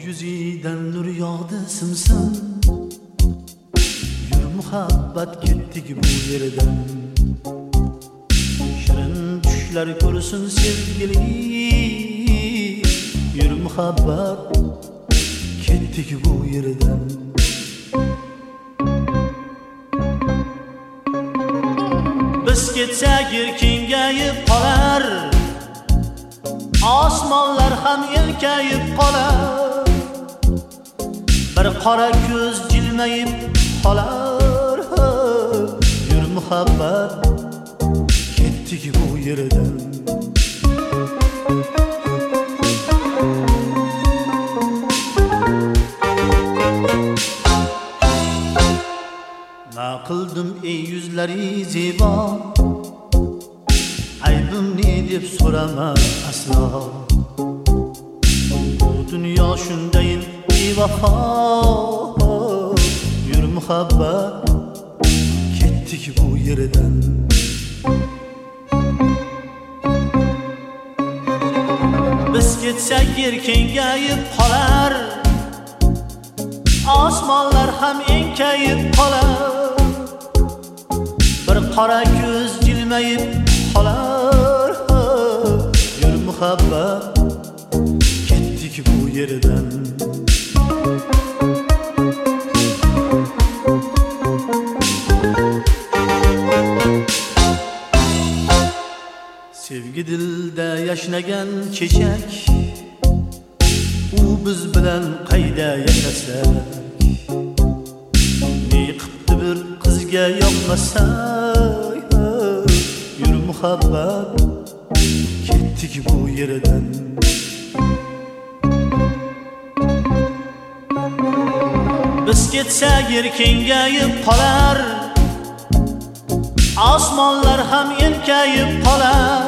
Yüzüden nur yağdı simsim. Yürü muhabbet kettik bu yerden. Şirin düşler görsün sevgili. Yürü muhabbet kettik bu yerden. Biz ketsek kengayib qolar, osmonlar ham erkayib qolar. Bir qora ko'z jilmayib qolar. Yur muhabbat ketdik bu yerdan. Na qildim ey yuzlari zebo, aybim ne deb so'rama aslo. Bu dunyo shundayin bevafo. Yur muhabbat ketdik bu yerdan. Biz ketsak yer kengayib qolar, osmonlar ham enkayib qolar. Bir qora ko'z jilmayib qolar. Yur muhabbat ketdik bu yerdan. Sevgi dilda yashnagan chechak, u biz bilan qayda yashasak. Ne qipti bir qizga yoqmasak. Yur muhabbat ketdik bu yerdan. Biz ketsak yer kengayib qolar, osmonlar ham enkayib qolar.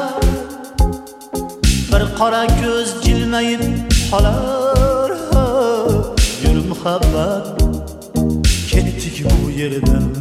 Bir qora ko'z jilmayib qolar. Yur muhabbat ketdik bu yerdan.